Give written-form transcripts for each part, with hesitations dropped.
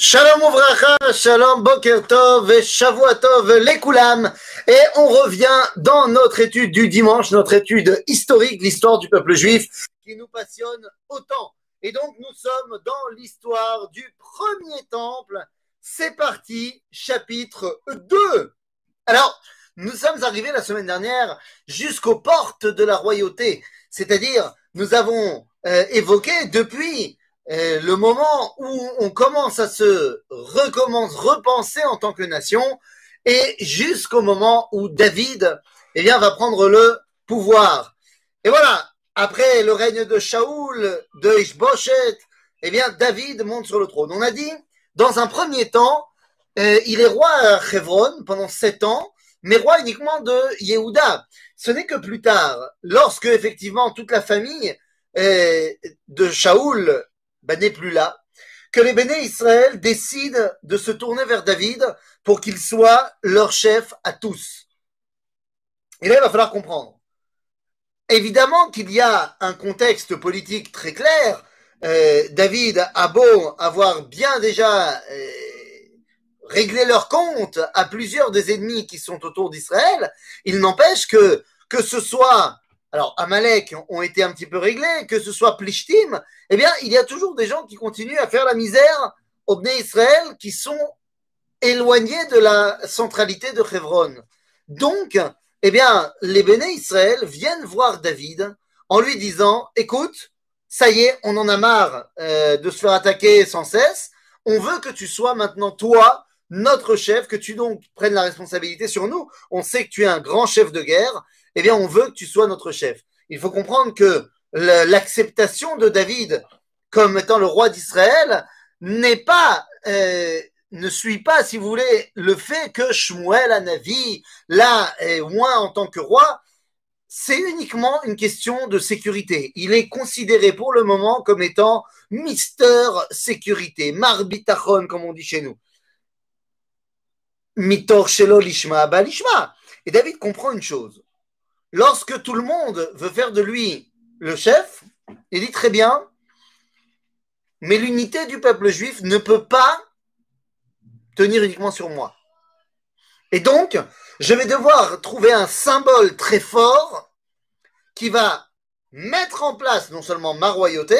Shalom Ouvracha, Shalom Boker Tov et Shavua Tov Lekulam. Et on revient dans notre étude du dimanche, notre étude historique, l'histoire du peuple juif qui nous passionne autant. Et donc nous sommes dans l'histoire du premier temple. C'est parti, chapitre 2. Alors, nous sommes arrivés la semaine dernière jusqu'aux portes de la royauté. C'est-à-dire, nous avons évoqué depuis le moment où on commence à se repenser en tant que nation et jusqu'au moment où David va prendre le pouvoir. Et voilà, après le règne de Shaoul, de Ishboshet, David monte sur le trône. On a dit, dans un premier temps, il est roi à Hebron pendant 7 ans, mais roi uniquement de Yehuda. Ce n'est que plus tard, lorsque effectivement toute la famille de Shaoul n'est plus là, que les Béné Israël décident de se tourner vers David pour qu'il soit leur chef à tous. Et là, il va falloir comprendre. Évidemment qu'il y a un contexte politique très clair. David a beau avoir bien déjà réglé leur compte à plusieurs des ennemis qui sont autour d'Israël, il n'empêche que ce soit... Alors, Amalek ont été un petit peu réglés, que ce soit Plishtim, il y a toujours des gens qui continuent à faire la misère aux Bnei Israël qui sont éloignés de la centralité de Hebron. Donc, les Bnei Israël viennent voir David en lui disant, écoute, ça y est, on en a marre de se faire attaquer sans cesse, on veut que tu sois maintenant toi, notre chef, que tu donc prennes la responsabilité sur nous, on sait que tu es un grand chef de guerre, on veut que tu sois notre chef. Il faut comprendre que l'acceptation de David comme étant le roi d'Israël ne suit pas, si vous voulez, le fait que Shmuel Hanavi l'a oint en tant que roi. C'est uniquement une question de sécurité. Il est considéré pour le moment comme étant Mister Sécurité, Mar Bitachon, comme on dit chez nous. Mitor Shelo Lishma Ba Lishma. Et David comprend une chose. Lorsque tout le monde veut faire de lui le chef, il dit très bien, mais l'unité du peuple juif ne peut pas tenir uniquement sur moi. Et donc, je vais devoir trouver un symbole très fort qui va mettre en place non seulement ma royauté,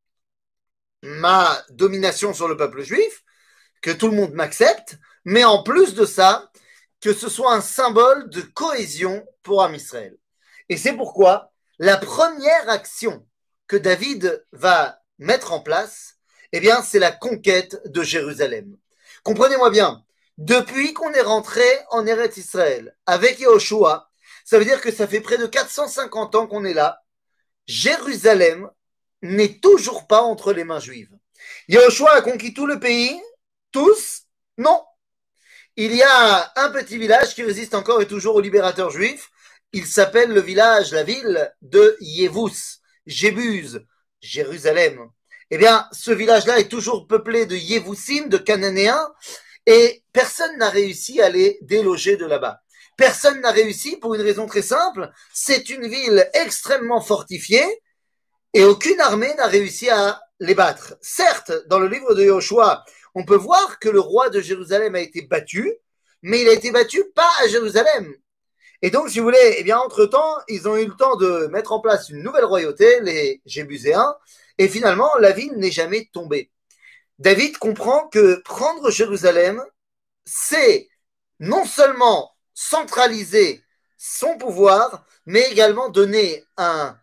ma domination sur le peuple juif, que tout le monde m'accepte, mais en plus de ça, que ce soit un symbole de cohésion pour Am Israël. Et c'est pourquoi la première action que David va mettre en place, c'est la conquête de Jérusalem. Comprenez-moi bien, depuis qu'on est rentré en Eretz Israël avec Yehoshua, ça veut dire que ça fait près de 450 ans qu'on est là, Jérusalem n'est toujours pas entre les mains juives. Yehoshua a conquis tout le pays, tous, non. Il y a un petit village qui résiste encore et toujours aux libérateurs juifs. Il s'appelle le village, la ville de Yevus, Jébuse, Jérusalem. Ce village-là est toujours peuplé de Yevusim, de Cananéens, et personne n'a réussi à les déloger de là-bas. Personne n'a réussi pour une raison très simple, c'est une ville extrêmement fortifiée, et aucune armée n'a réussi à les battre. Certes, dans le livre de Yoshua, on peut voir que le roi de Jérusalem a été battu, mais il a été battu pas à Jérusalem. Et donc, si vous voulez, entre-temps, ils ont eu le temps de mettre en place une nouvelle royauté, les Jébuséens, et finalement, la ville n'est jamais tombée. David comprend que prendre Jérusalem, c'est non seulement centraliser son pouvoir, mais également donner un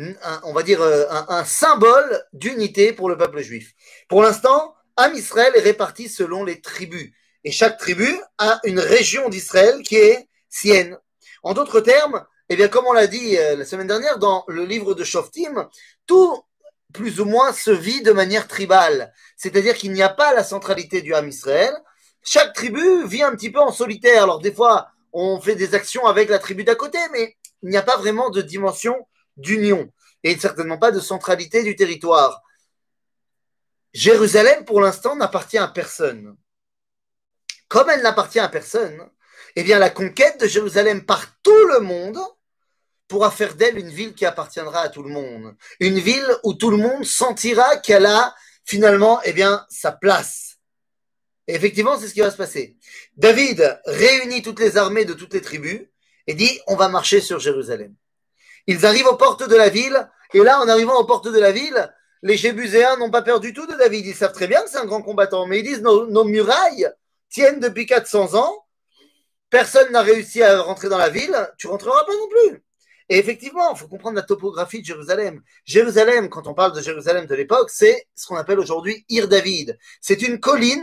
symbole d'unité pour le peuple juif. Pour l'instant, Am Israël est réparti selon les tribus. Et chaque tribu a une région d'Israël qui est sienne. En d'autres termes, comme on l'a dit la semaine dernière dans le livre de Shoftim, tout plus ou moins se vit de manière tribale. C'est-à-dire qu'il n'y a pas la centralité du Am Israël. Chaque tribu vit un petit peu en solitaire. Alors des fois, on fait des actions avec la tribu d'à côté, mais il n'y a pas vraiment de dimension d'union et certainement pas de centralité du territoire. Jérusalem, pour l'instant, n'appartient à personne. Comme elle n'appartient à personne, la conquête de Jérusalem par tout le monde pourra faire d'elle une ville qui appartiendra à tout le monde. Une ville où tout le monde sentira qu'elle a finalement sa place. Et effectivement, c'est ce qui va se passer. David réunit toutes les armées de toutes les tribus et dit, on va marcher sur Jérusalem. Ils arrivent aux portes de la ville, et là, en arrivant aux portes de la ville, les Jébuséens n'ont pas peur du tout de David. Ils savent très bien que c'est un grand combattant, mais ils disent, nos murailles tiennent depuis 400 ans, personne n'a réussi à rentrer dans la ville, tu rentreras pas non plus. Et effectivement, il faut comprendre la topographie de Jérusalem. Jérusalem, quand on parle de Jérusalem de l'époque, c'est ce qu'on appelle aujourd'hui Ir David. C'est une colline,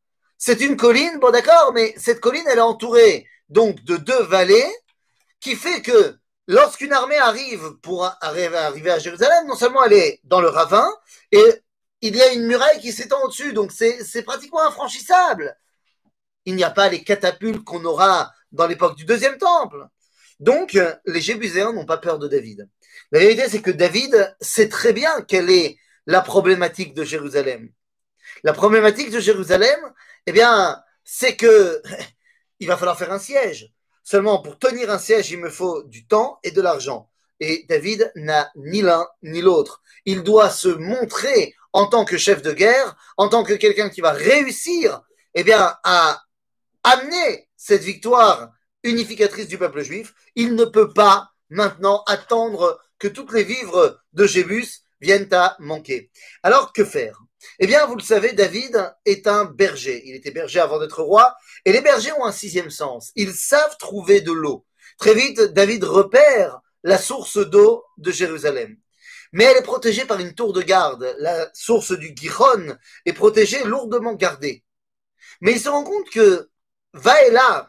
bon d'accord, mais cette colline, elle est entourée donc de deux vallées, qui fait que lorsqu'une armée arrive pour arriver à Jérusalem, non seulement elle est dans le ravin, et il y a une muraille qui s'étend au-dessus, donc c'est pratiquement infranchissable. Il n'y a pas les catapultes qu'on aura dans l'époque du deuxième temple. Donc, les Jébuséens n'ont pas peur de David. La vérité, c'est que David sait très bien quelle est la problématique de Jérusalem. La problématique de Jérusalem, eh bien, c'est que il va falloir faire un siège. Seulement, pour tenir un siège, il me faut du temps et de l'argent. Et David n'a ni l'un ni l'autre. Il doit se montrer en tant que chef de guerre, en tant que quelqu'un qui va réussir, eh bien, à amener cette victoire unificatrice du peuple juif. Il ne peut pas maintenant attendre que toutes les vivres de Jébus viennent à manquer. Alors, que faire? Eh bien, vous le savez, David est un berger. Il était berger avant d'être roi. Et les bergers ont un sixième sens. Ils savent trouver de l'eau. Très vite, David repère la source d'eau de Jérusalem. Mais elle est protégée par une tour de garde. La source du Gihon est protégée, lourdement gardée. Mais il se rend compte que va et là,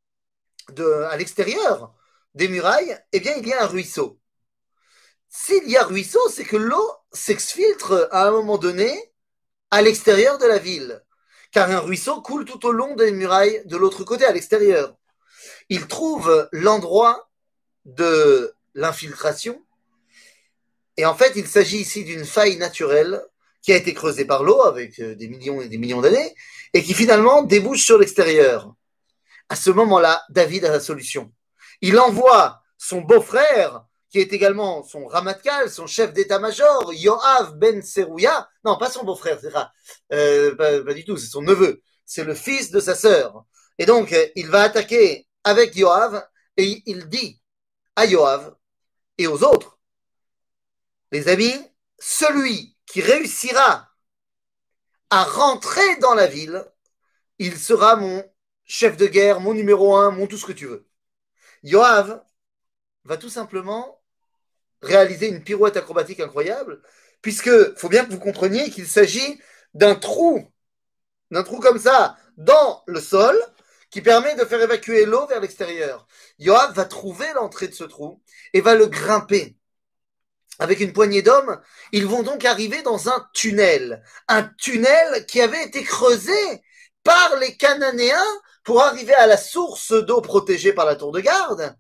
à l'extérieur des murailles, eh bien, il y a un ruisseau. S'il y a ruisseau, c'est que l'eau s'exfiltre à un moment donné à l'extérieur de la ville. Car un ruisseau coule tout au long des murailles de l'autre côté, à l'extérieur. Il trouve l'endroit de l'infiltration. Et en fait, il s'agit ici d'une faille naturelle qui a été creusée par l'eau avec des millions et des millions d'années et qui finalement débouche sur l'extérieur. À ce moment-là, David a la solution. Il envoie son beau-frère, qui est également son ramatkal, son chef d'état-major, Yoav ben Serouya. Non, pas son beau-frère, c'est pas du tout, c'est son neveu. C'est le fils de sa sœur. Et donc, il va attaquer avec Yoav et il dit à Yoav et aux autres, les amis, celui qui réussira à rentrer dans la ville, il sera mon chef de guerre, mon numéro un, mon tout ce que tu veux. Yoav va tout simplement réaliser une pirouette acrobatique incroyable, puisque faut bien que vous compreniez qu'il s'agit d'un trou comme ça, dans le sol, qui permet de faire évacuer l'eau vers l'extérieur. Yoav va trouver l'entrée de ce trou et va le grimper. Avec une poignée d'hommes, ils vont donc arriver dans un tunnel qui avait été creusé par les Cananéens pour arriver à la source d'eau protégée par la tour de garde,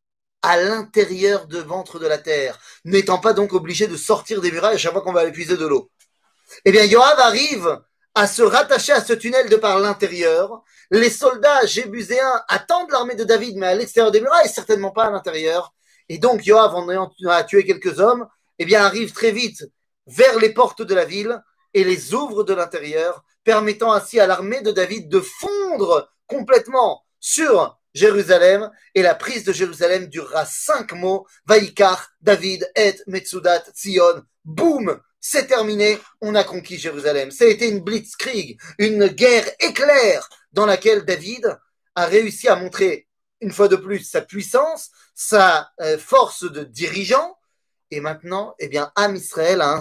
à l'intérieur du ventre de la terre, n'étant pas donc obligé de sortir des murailles à chaque fois qu'on va aller puiser de l'eau. Eh bien, Yoav arrive à se rattacher à ce tunnel de par l'intérieur. Les soldats jébuséens attendent l'armée de David, mais à l'extérieur des murailles, certainement pas à l'intérieur. Et donc, Yoav, en ayant tué quelques hommes, eh bien, arrive très vite vers les portes de la ville et les ouvre de l'intérieur, permettant ainsi à l'armée de David de fondre complètement sur Jérusalem, et la prise de Jérusalem durera 5 mots. Vaïkar, David, et Metsudat, Tzion. Boum! C'est terminé, on a conquis Jérusalem. Ça a été une blitzkrieg, une guerre éclair dans laquelle David a réussi à montrer une fois de plus sa puissance, sa force de dirigeant. Et maintenant, eh bien, Am Israël a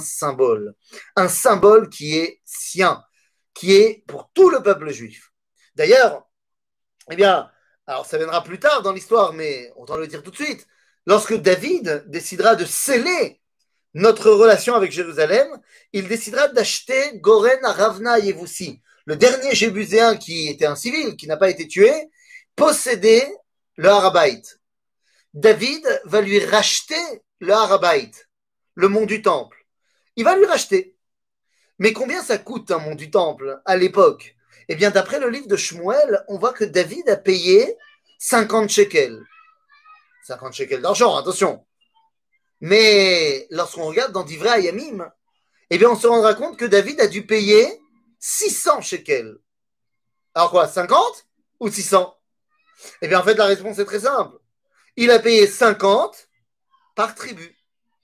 un symbole qui est sien, qui est pour tout le peuple juif. D'ailleurs, eh bien, alors ça viendra plus tard dans l'histoire, mais autant le dire tout de suite, lorsque David décidera de sceller notre relation avec Jérusalem, il décidera d'acheter Goren à Ravna Yevoussi, le dernier Jébuséen qui était un civil, qui n'a pas été tué, possédait le Harabaït. David va lui racheter le Harabaït, le mont du Temple. Il va lui racheter. Mais combien ça coûte un mont du Temple à l'époque? Eh bien, d'après le livre de Shmuel, on voit que David a payé 50 shekels. 50 shekels d'argent, attention. Mais lorsqu'on regarde dans Divrei Hayamim, eh bien, on se rendra compte que David a dû payer 600 shekels. Alors quoi, 50 ou 600? Eh bien, en fait, la réponse est très simple. Il a payé 50 par tribu.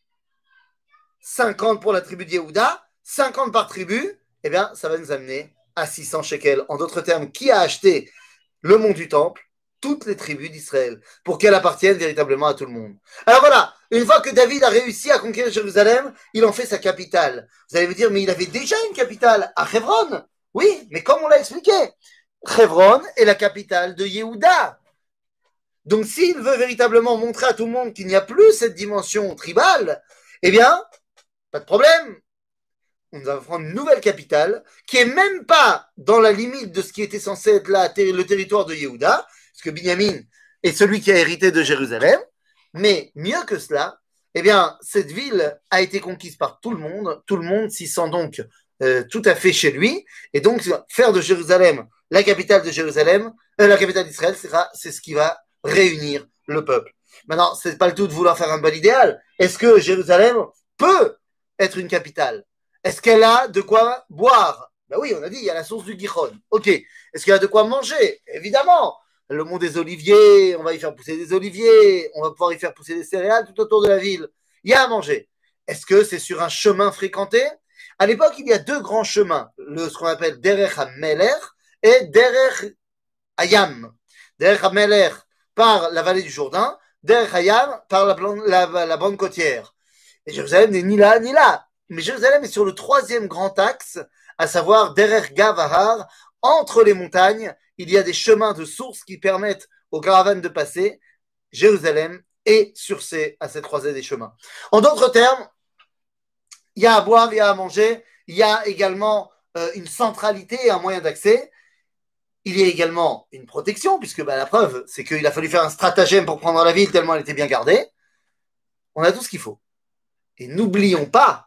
50 pour la tribu de Yehuda, 50 par tribu, eh bien, ça va nous amener à 600 shekels. En d'autres termes, qui a acheté le mont du temple? Toutes les tribus d'Israël, pour qu'elles appartiennent véritablement à tout le monde. Alors voilà, une fois que David a réussi à conquérir Jérusalem, il en fait sa capitale. Vous allez me dire, mais il avait déjà une capitale à Hebron. Oui, mais comme on l'a expliqué, Hebron est la capitale de Yehuda. Donc s'il veut véritablement montrer à tout le monde qu'il n'y a plus cette dimension tribale, eh bien, pas de problème. On va prendre une nouvelle capitale qui est même pas dans la limite de ce qui était censé être là, le territoire de Yehuda, parce que Binyamin est celui qui a hérité de Jérusalem. Mais mieux que cela, eh bien, cette ville a été conquise par tout le monde. Tout le monde s'y sent donc tout à fait chez lui. Et donc, faire de Jérusalem la capitale de Jérusalem, la capitale d'Israël, c'est ce qui va réunir le peuple. Maintenant, c'est pas le tout de vouloir faire un bel idéal. Est-ce que Jérusalem peut être une capitale? Est-ce qu'elle a de quoi boire? Ben oui, on a dit, il y a la source du Gihon. Ok. Est-ce qu'elle a de quoi manger? Évidemment. Le mont des oliviers, on va y faire pousser des oliviers, on va pouvoir y faire pousser des céréales tout autour de la ville. Il y a à manger. Est-ce que c'est sur un chemin fréquenté? À l'époque, il y a deux grands chemins, ce qu'on appelle Derech HaMelech et Derech Hayam. Derech HaMelech par la vallée du Jourdain, Derech Hayam par la bande côtière. Et Jérusalem n'est ni là ni là. Mais Jérusalem est sur le troisième grand axe, à savoir Derech Gavahar, entre les montagnes. Il y a des chemins de sources qui permettent aux caravanes de passer. Jérusalem est sur à cette croisée des chemins. En d'autres termes, il y a à boire, il y a à manger, il y a également une centralité et un moyen d'accès. Il y a également une protection, puisque la preuve, c'est qu'il a fallu faire un stratagème pour prendre la ville tellement elle était bien gardée. On a tout ce qu'il faut. Et n'oublions pas,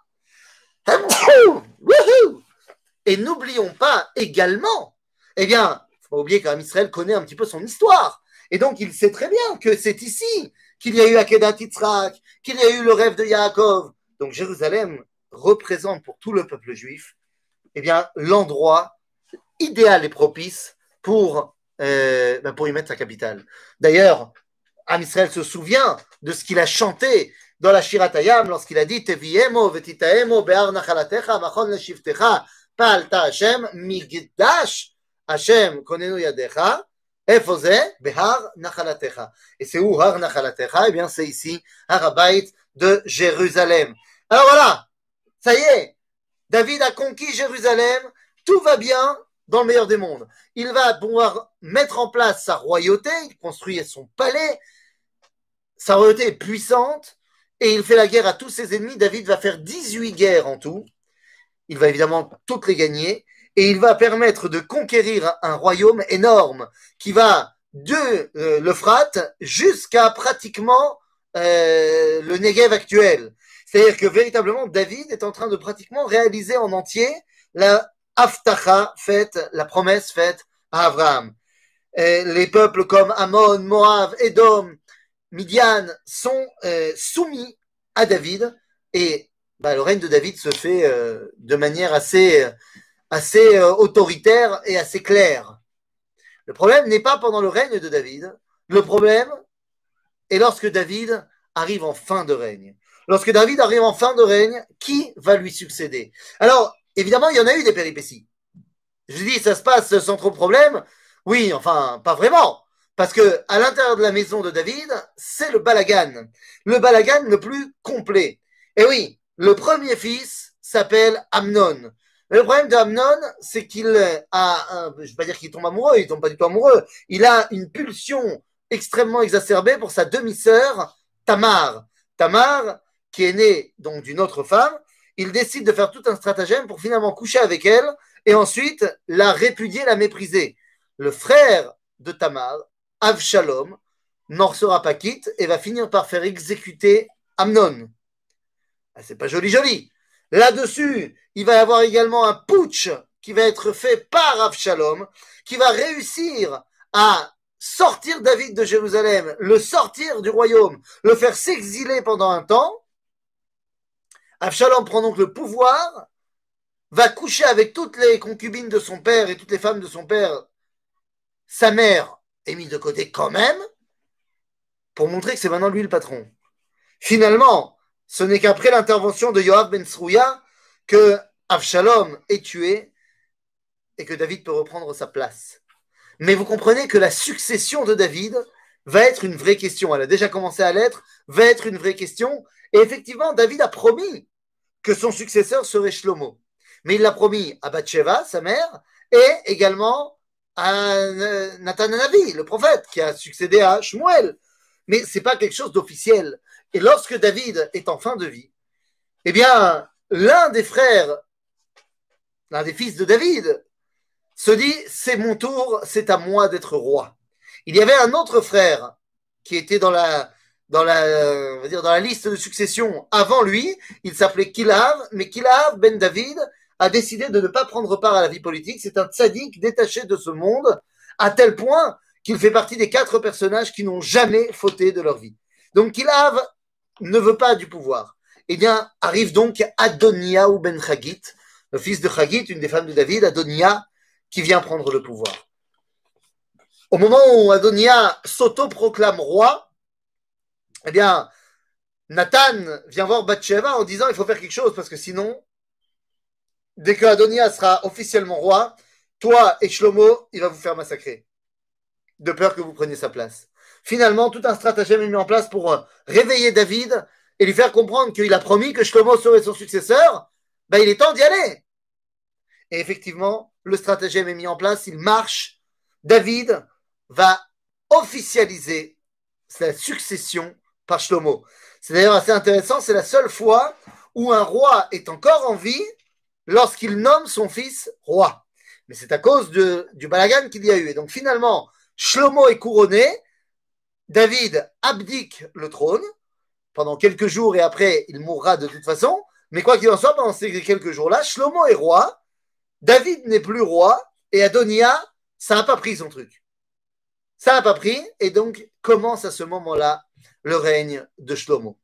et n'oublions pas également, eh bien, il ne faut pas oublier quand même Israël connaît un petit peu son histoire. Et donc, il sait très bien que c'est ici qu'il y a eu Akedat Yitzhak, qu'il y a eu le rêve de Yaakov. Donc, Jérusalem représente pour tout le peuple juif, eh bien, l'endroit idéal et propice pour y mettre sa capitale. D'ailleurs, Am Israël se souvient de ce qu'il a chanté dans la Shirat Hayam lorsqu'il a dit Teviemo vetitaemo be'ar nachalatecha machon leshivtecha pa'alta Hashem migdash Hashem konenu yadecha איפה זה? בהר נחלתך. Et c'est où Har Nachalatecha? Eh bien, c'est ici, Har Habayit de Jérusalem. Alors voilà, ça y est, David a conquis Jérusalem, tout va bien dans le meilleur des mondes. Il va pouvoir mettre en place sa royauté, il construit son palais, sa royauté est puissante, et il fait la guerre à tous ses ennemis. David va faire 18 guerres en tout. Il va évidemment toutes les gagner, et il va permettre de conquérir un royaume énorme qui va de l'Euphrate jusqu'à pratiquement le Negev actuel. C'est-à-dire que véritablement, David est en train de pratiquement réaliser en entier la Haftacha faite, la promesse faite à Abraham. Les peuples comme Ammon, Moab, Édom, Midian sont soumis à David, et le règne de David se fait de manière assez autoritaire et assez claire. Le problème n'est pas pendant le règne de David, le problème est lorsque David arrive en fin de règne. Lorsque David arrive en fin de règne, qui va lui succéder? Alors, évidemment, il y en a eu des péripéties. Je dis, ça se passe sans trop de problème. Oui, enfin, pas vraiment. Parce que à l'intérieur de la maison de David, c'est le balagan le plus complet. Et oui, le premier fils s'appelle Amnon. Mais le problème d'Amnon, c'est qu'il a, je ne vais pas dire qu'il tombe amoureux, il tombe pas du tout amoureux. Il a une pulsion extrêmement exacerbée pour sa demi-sœur Tamar. Tamar, qui est née donc d'une autre femme, il décide de faire tout un stratagème pour finalement coucher avec elle et ensuite la répudier, la mépriser. Le frère de Tamar, Avshalom, n'en sera pas quitte et va finir par faire exécuter Amnon. C'est pas joli. Là-dessus, il va y avoir également un putsch qui va être fait par Avshalom, qui va réussir à sortir David de Jérusalem, le sortir du royaume, le faire s'exiler pendant un temps. Avshalom prend donc le pouvoir, va coucher avec toutes les concubines de son père et toutes les femmes de son père sa mère est mise de côté quand même pour montrer que c'est maintenant lui le patron. Finalement, ce n'est qu'après l'intervention de Yoav ben Tsrouya que Avshalom est tué et que David peut reprendre sa place. Mais vous comprenez que la succession de David va être une vraie question. Elle a déjà commencé à l'être, va être une vraie question. Et effectivement, David a promis que son successeur serait Shlomo. Mais il l'a promis à Bathsheba, sa mère, et également à Nathan Hanavi, le prophète, qui a succédé à Shmuel. Mais ce n'est pas quelque chose d'officiel. Et lorsque David est en fin de vie, eh bien, l'un des frères, l'un des fils de David, se dit, c'est mon tour, c'est à moi d'être roi. Il y avait un autre frère qui était dans la liste de succession avant lui, il s'appelait Kilav, mais Kilav ben David a décidé de ne pas prendre part à la vie politique. C'est un tzaddik détaché de ce monde, à tel point qu'il fait partie des 4 personnages qui n'ont jamais fauté de leur vie. Donc Kilav ne veut pas du pouvoir. Eh bien, arrive donc Adonia ou ben Chagit, le fils de Chagit, une des femmes de David, Adonia, qui vient prendre le pouvoir. Au moment où Adonia s'auto-proclame roi, eh bien, Nathan vient voir Bathsheba en disant il faut faire quelque chose parce que sinon, dès que Adonia sera officiellement roi, toi et Shlomo, il va vous faire massacrer, de peur que vous preniez sa place. Finalement, tout un stratagème est mis en place pour réveiller David et lui faire comprendre qu'il a promis que Shlomo serait son successeur. Ben, il est temps d'y aller. Et effectivement, le stratagème est mis en place, il marche. David va officialiser sa succession par Shlomo. C'est d'ailleurs assez intéressant, c'est la seule fois où un roi est encore en vie lorsqu'il nomme son fils roi. Mais c'est à cause du balagan qu'il y a eu. Et donc finalement, Shlomo est couronné, David abdique le trône pendant quelques jours et après il mourra de toute façon. Mais quoi qu'il en soit, pendant ces quelques jours-là, Shlomo est roi, David n'est plus roi et Adonia, ça n'a pas pris son truc. Ça n'a pas pris et donc commence à ce moment-là le règne de Shlomo.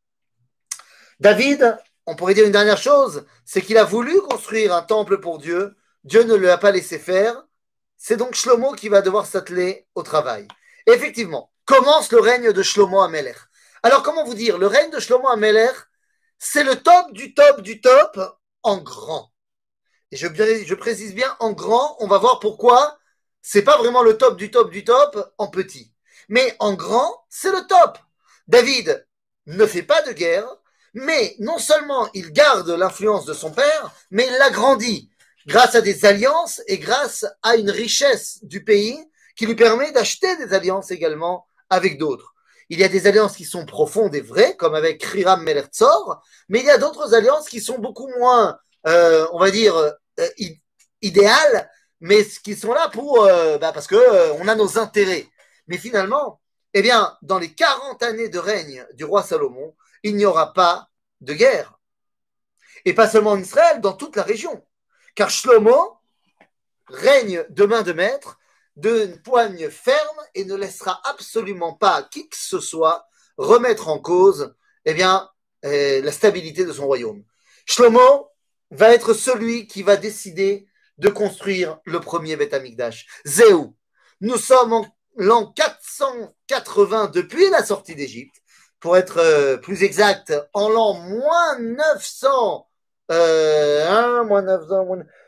David, on pourrait dire une dernière chose, c'est qu'il a voulu construire un temple pour Dieu. Dieu ne lui a pas laissé faire. C'est donc Shlomo qui va devoir s'atteler au travail. Et effectivement, commence le règne de Shlomo Amelech. Alors, comment vous dire, le règne de Shlomo Amelech, c'est le top du top du top en grand. Et je précise bien en grand, on va voir pourquoi c'est pas vraiment le top du top du top en petit. Mais en grand, c'est le top. David ne fait pas de guerre, mais non seulement il garde l'influence de son père, mais il l'agrandit grâce à des alliances et grâce à une richesse du pays qui lui permet d'acheter des alliances également avec d'autres. Il y a des alliances qui sont profondes et vraies, comme avec Hiram Melech Tzor, mais il y a d'autres alliances qui sont beaucoup moins, on va dire, idéales, mais qui sont là pour, parce que on a nos intérêts. Mais finalement, eh bien, dans les 40 années de règne du roi Salomon, il n'y aura pas de guerre. Et pas seulement en Israël, dans toute la région. Car Shlomo règne de main de maître, d'une poigne ferme et ne laissera absolument pas qui que ce soit remettre en cause eh bien, la stabilité de son royaume. Shlomo va être celui qui va décider de construire le premier Beth Amikdash. Zéou. Nous sommes en l'an 480 depuis la sortie d'Égypte. Pour être plus exact, en l'an moins 900, moins 900,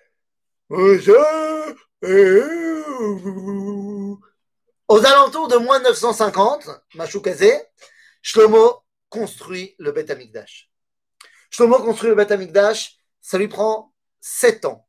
aux alentours de moins 950, Machoukazé, Shlomo construit le Beth Amikdash. Shlomo construit le Beth Amikdash, ça lui prend 7 ans.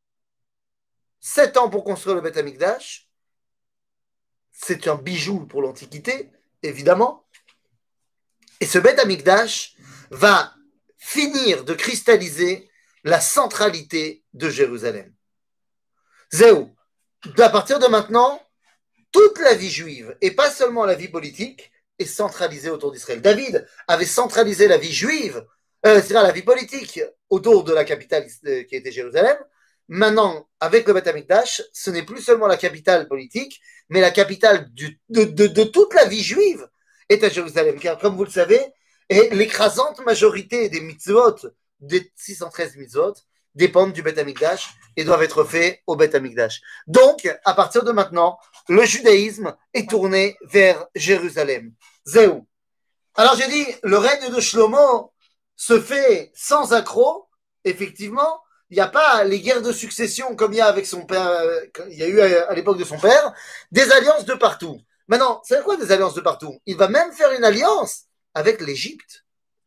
7 ans pour construire le Beth Amikdash. C'est un bijou pour l'Antiquité, évidemment. Et ce Beth Amikdash va finir de cristalliser la centralité de Jérusalem. Zéou. À partir de maintenant, toute la vie juive, et pas seulement la vie politique, est centralisée autour d'Israël. David avait centralisé la vie juive, c'est-à-dire la vie politique, autour de la capitale qui était Jérusalem. Maintenant, avec le Beth Amikdash, ce n'est plus seulement la capitale politique, mais la capitale de toute la vie juive est à Jérusalem. Car comme vous le savez, l'écrasante majorité des mitzvot, des 613 mitzvot, dépendent du Beth Amikdash et doivent être faits au Beth Amikdash. Donc, à partir de maintenant, le judaïsme est tourné vers Jérusalem. Zéou. Alors j'ai dit, le règne de Shlomo se fait sans accroc, effectivement. Il n'y a pas les guerres de succession comme il y a avec son père, il y a eu à l'époque de son père, des alliances de partout. Maintenant, c'est quoi des alliances de partout? Il va même faire une alliance avec l'Égypte.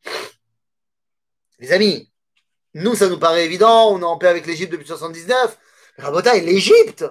Les amis, nous, ça nous paraît évident, on est en paix avec l'Égypte depuis 79. Rabotai, l'Égypte,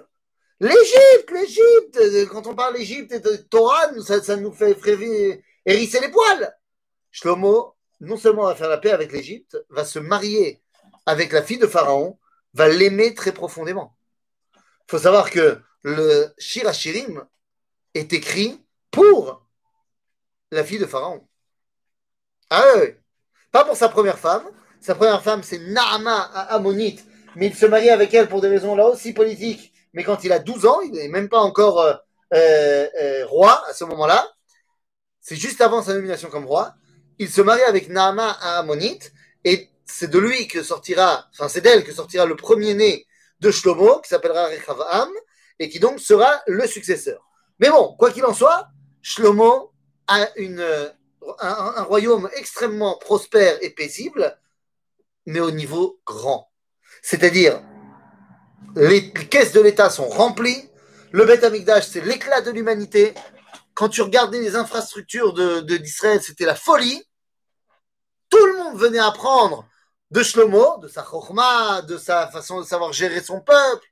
quand on parle d'Égypte et de Torah, ça nous fait hérisser les poils. Shlomo, non seulement va faire la paix avec l'Égypte, va se marier avec la fille de Pharaon, va l'aimer très profondément. Il faut savoir que le Shir HaShirim est écrit pour la fille de Pharaon. Ah oui, pas pour sa première femme. Sa première femme, c'est Naama Ammonite, mais il se marie avec elle pour des raisons là aussi politiques. Mais quand il a 12 ans, il n'est même pas encore roi à ce moment-là. C'est juste avant sa nomination comme roi. Il se marie avec Naama Ammonite et c'est de lui que sortira, enfin c'est d'elle que sortira le premier-né de Shlomo, qui s'appellera Rechavam, et qui donc sera le successeur. Mais bon, quoi qu'il en soit, Shlomo a un royaume extrêmement prospère et paisible, mais au niveau grand. C'est-à-dire, les caisses de l'État sont remplies, le Beth Amikdash, c'est l'éclat de l'humanité. Quand tu regardais les infrastructures d'Israël, c'était la folie. Tout le monde venait apprendre de Shlomo, de sa chokhma, de sa façon de savoir gérer son peuple.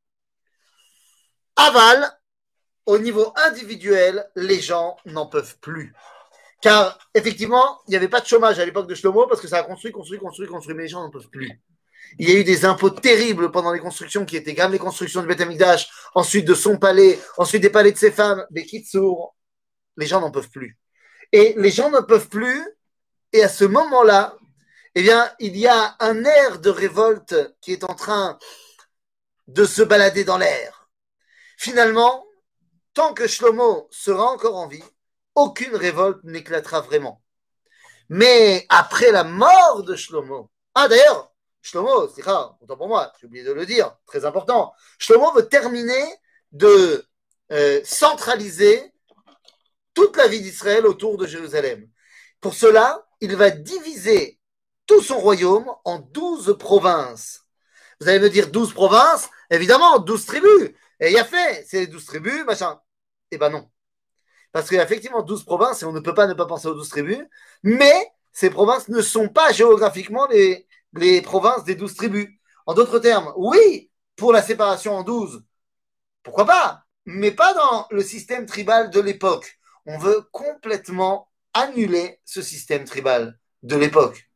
Aval, au niveau individuel, les gens n'en peuvent plus. Car, effectivement, il n'y avait pas de chômage à l'époque de Shlomo parce que ça a construit, mais les gens n'en peuvent plus. Il y a eu des impôts terribles pendant les constructions qui étaient graves, les constructions du Beth Amikdash, ensuite de son palais, ensuite des palais de ses femmes, des Kitsour. Les gens n'en peuvent plus. Et les gens n'en peuvent plus, et à ce moment-là, eh bien, il y a un air de révolte qui est en train de se balader dans l'air. Finalement, tant que Shlomo sera encore en vie, aucune révolte n'éclatera vraiment. Mais après la mort de Shlomo, d'ailleurs, Shlomo, c'est rare, autant pour moi, j'ai oublié de le dire, très important. Shlomo veut terminer de centraliser toute la vie d'Israël autour de Jérusalem. Pour cela, il va diviser tout son royaume en 12 provinces. Vous allez me dire 12 provinces, évidemment, 12 tribus. Et il y a fait, c'est 12 tribus, machin. Eh ben non. Parce qu'il y a effectivement 12 provinces et on ne peut pas ne pas penser aux 12 tribus, mais ces provinces ne sont pas géographiquement les provinces des 12 tribus. En d'autres termes, oui, pour la séparation en 12, pourquoi pas, mais pas dans le système tribal de l'époque. On veut complètement annuler ce système tribal de l'époque.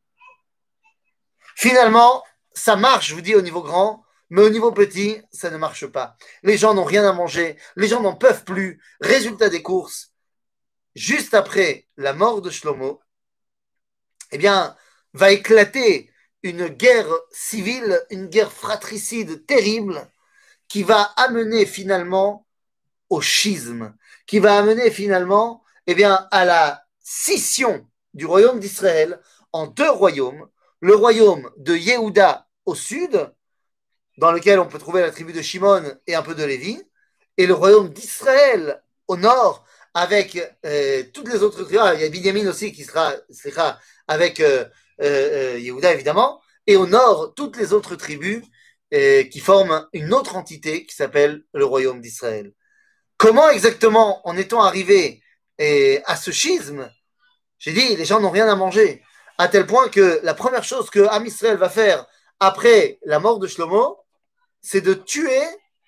Finalement, ça marche, je vous dis, au niveau grand, mais au niveau petit, ça ne marche pas. Les gens n'ont rien à manger, les gens n'en peuvent plus. Résultat des courses, juste après la mort de Shlomo, eh bien, va éclater une guerre civile, une guerre fratricide terrible, qui va amener finalement au schisme, qui va amener finalement eh bien, à la scission du royaume d'Israël en deux royaumes, le royaume de Yehuda au sud, dans lequel on peut trouver la tribu de Shimon et un peu de Lévi, et le royaume d'Israël au nord, avec toutes les autres tribus. Il y a Binyamin aussi qui sera avec Yehuda évidemment, et au nord, toutes les autres tribus qui forment une autre entité qui s'appelle le royaume d'Israël. Comment exactement en est-on arrivé à ce schisme? J'ai dit, les gens n'ont rien à manger, à tel point que la première chose que Am Israël va faire après la mort de Shlomo, c'est de tuer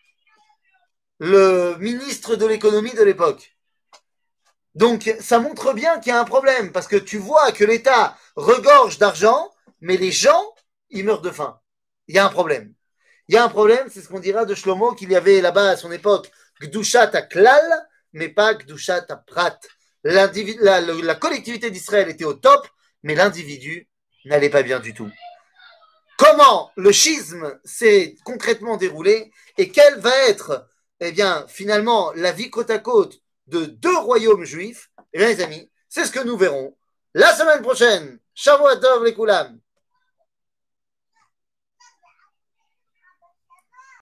le ministre de l'économie de l'époque. Donc, ça montre bien qu'il y a un problème, parce que tu vois que l'État regorge d'argent, mais les gens, ils meurent de faim. Il y a un problème. Il y a un problème, c'est ce qu'on dira de Shlomo, qu'il y avait là-bas à son époque, Gdushat à Klal, mais pas Gdushat à Prat. La collectivité d'Israël était au top, mais l'individu n'allait pas bien du tout. Comment le schisme s'est concrètement déroulé et quelle va être, eh bien, finalement, la vie côte à côte de deux royaumes juifs, eh bien, les amis, c'est ce que nous verrons la semaine prochaine. Shavua tov lekoulam.